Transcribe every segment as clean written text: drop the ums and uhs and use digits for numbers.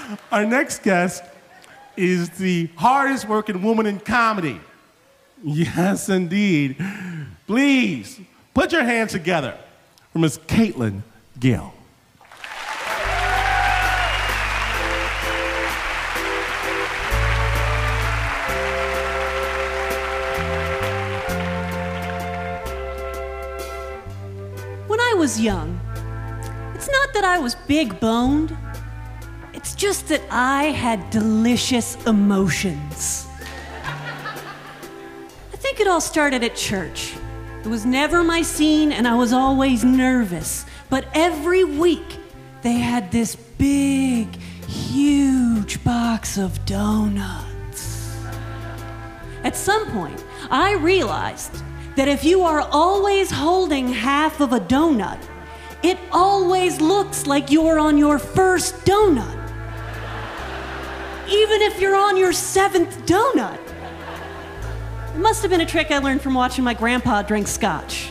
Our next guest is the hardest working woman in comedy. Yes, indeed. Please, put your hands together for Miss Caitlin Gill. When I was young, it's not that I was big-boned. It's just that I had delicious emotions. I think it all started at church. It was never my scene, and I was always nervous. But every week, they had this big, huge box of donuts. At some point, I realized that if you are always holding half of a donut, it always looks like you're on your first donut. Even if you're on your 7th donut. It must have been a trick I learned from watching my grandpa drink scotch.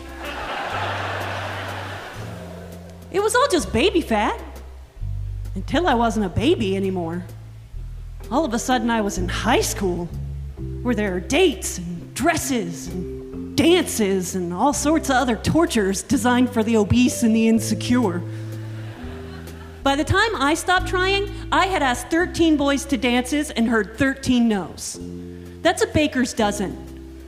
It was all just baby fat. Until I wasn't a baby anymore. All of a sudden I was in high school, where there are dates and dresses and dances and all sorts of other tortures designed for the obese and the insecure. By the time I stopped trying, I had asked 13 boys to dances and heard 13 no's. That's a baker's dozen.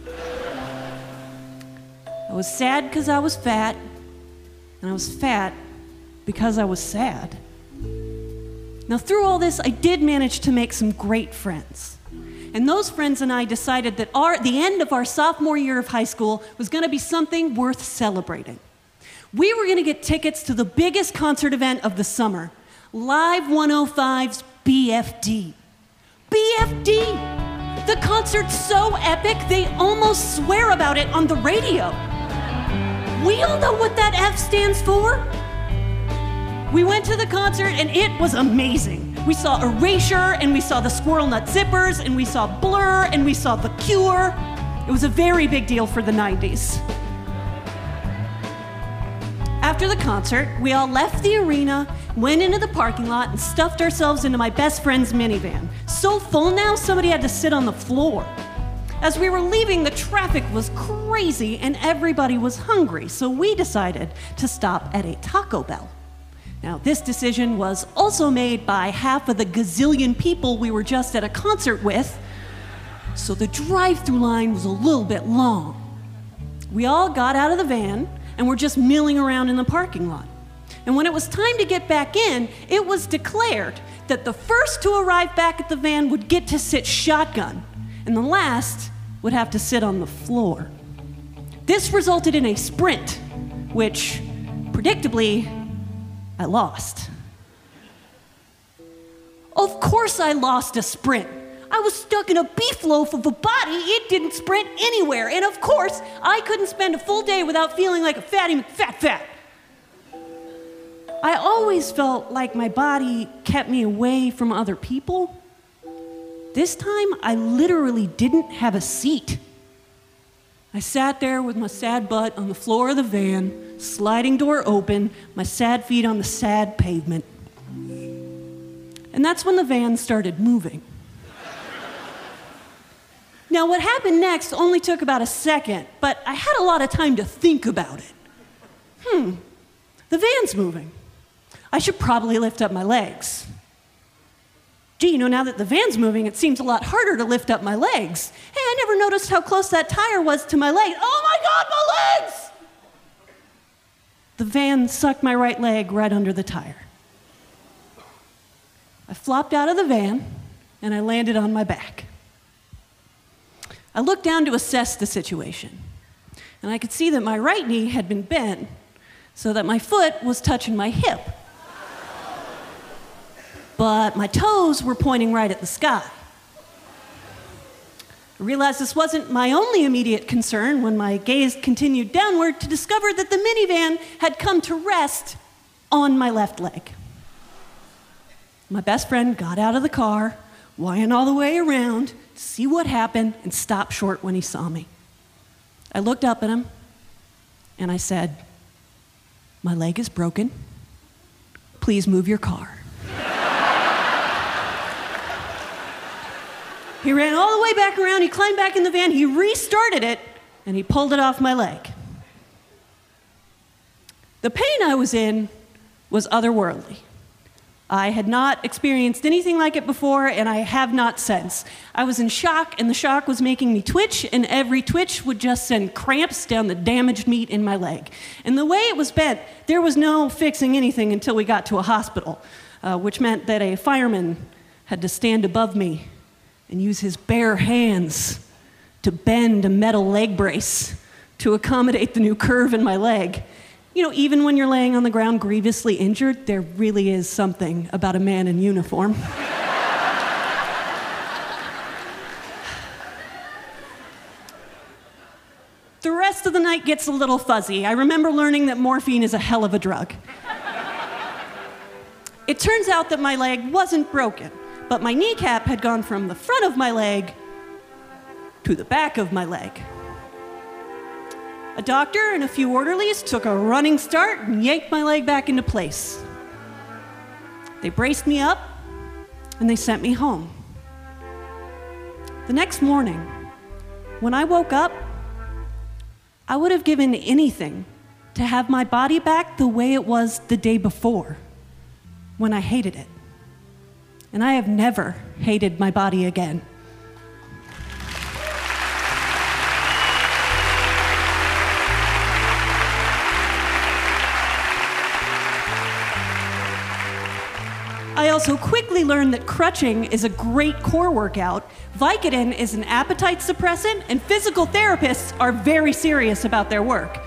I was sad because I was fat, and I was fat because I was sad. Now, through all this, I did manage to make some great friends. And those friends and I decided that the end of our sophomore year of high school was going to be something worth celebrating. We were going to get tickets to the biggest concert event of the summer, Live 105's BFD. BFD! The concert's so epic, they almost swear about it on the radio. We all know what that F stands for. We went to the concert and it was amazing. We saw Erasure, and we saw the Squirrel Nut Zippers, and we saw Blur, and we saw The Cure. It was a very big deal for the 90s. After the concert, we all left the arena, went into the parking lot, and stuffed ourselves into my best friend's minivan. So full now, somebody had to sit on the floor. As we were leaving, the traffic was crazy and everybody was hungry, so we decided to stop at a Taco Bell. Now, this decision was also made by half of the gazillion people we were just at a concert with, so the drive-through line was a little bit long. We all got out of the van and were just milling around in the parking lot. And when it was time to get back in, it was declared that the first to arrive back at the van would get to sit shotgun, and the last would have to sit on the floor. This resulted in a sprint, which, predictably, I lost. Of course I lost a sprint. I was stuck in a beef loaf of a body. It didn't sprint anywhere. And of course, I couldn't spend a full day without feeling like a fatty McFat. I always felt like my body kept me away from other people. This time, I literally didn't have a seat. I sat there with my sad butt on the floor of the van, sliding door open, my sad feet on the sad pavement. And that's when the van started moving. Now, what happened next only took about a second, but I had a lot of time to think about it. The van's moving. I should probably lift up my legs. Gee, now that the van's moving, it seems a lot harder to lift up my legs. Hey, I never noticed how close that tire was to my leg. Oh my God, my legs! The van sucked my right leg right under the tire. I flopped out of the van, and I landed on my back. I looked down to assess the situation, and I could see that my right knee had been bent so that my foot was touching my hip. But my toes were pointing right at the sky. I realized this wasn't my only immediate concern when my gaze continued downward to discover that the minivan had come to rest on my left leg. My best friend got out of the car, whined all the way around to see what happened, and stopped short when he saw me. I looked up at him, and I said, "My leg is broken. Please move your car." He ran all the way back around, he climbed back in the van, he restarted it, and he pulled it off my leg. The pain I was in was otherworldly. I had not experienced anything like it before, and I have not since. I was in shock, and the shock was making me twitch, and every twitch would just send cramps down the damaged meat in my leg. And the way it was bent, there was no fixing anything until we got to a hospital, which meant that a fireman had to stand above me and use his bare hands to bend a metal leg brace to accommodate the new curve in my leg. You know, even when you're laying on the ground grievously injured, there really is something about a man in uniform. The rest of the night gets a little fuzzy. I remember learning that morphine is a hell of a drug. It turns out that my leg wasn't broken, but my kneecap had gone from the front of my leg to the back of my leg. A doctor and a few orderlies took a running start and yanked my leg back into place. They braced me up, and they sent me home. The next morning, when I woke up, I would have given anything to have my body back the way it was the day before, when I hated it. And I have never hated my body again. I also quickly learned that crutching is a great core workout, Vicodin is an appetite suppressant, and physical therapists are very serious about their work.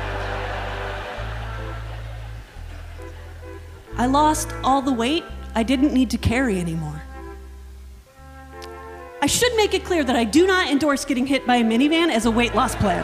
I lost all the weight I didn't need to carry anymore. I should make it clear that I do not endorse getting hit by a minivan as a weight loss plan.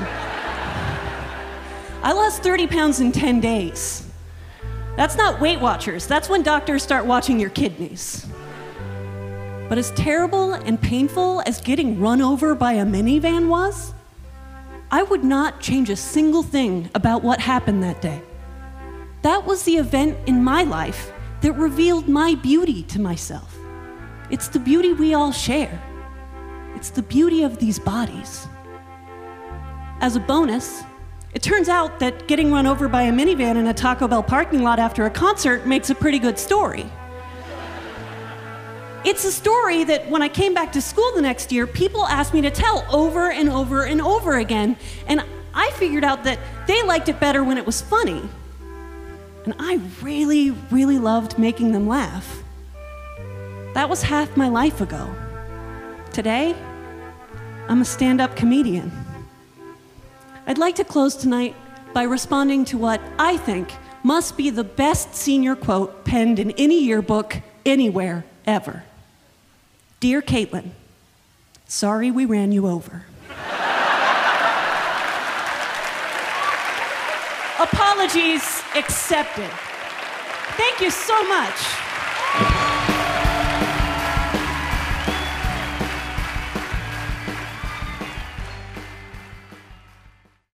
I lost 30 pounds in 10 days. That's not Weight Watchers. That's when doctors start watching your kidneys. But as terrible and painful as getting run over by a minivan was, I would not change a single thing about what happened that day. That was the event in my life that revealed my beauty to myself. It's the beauty we all share. It's the beauty of these bodies. As a bonus, it turns out that getting run over by a minivan in a Taco Bell parking lot after a concert makes a pretty good story. It's a story that when I came back to school the next year, people asked me to tell over and over and over again, and I figured out that they liked it better when it was funny. And I really, really loved making them laugh. That was half my life ago. Today, I'm a stand-up comedian. I'd like to close tonight by responding to what I think must be the best senior quote penned in any yearbook anywhere, ever. Dear Caitlin, sorry we ran you over. Apologies accepted. Thank you so much.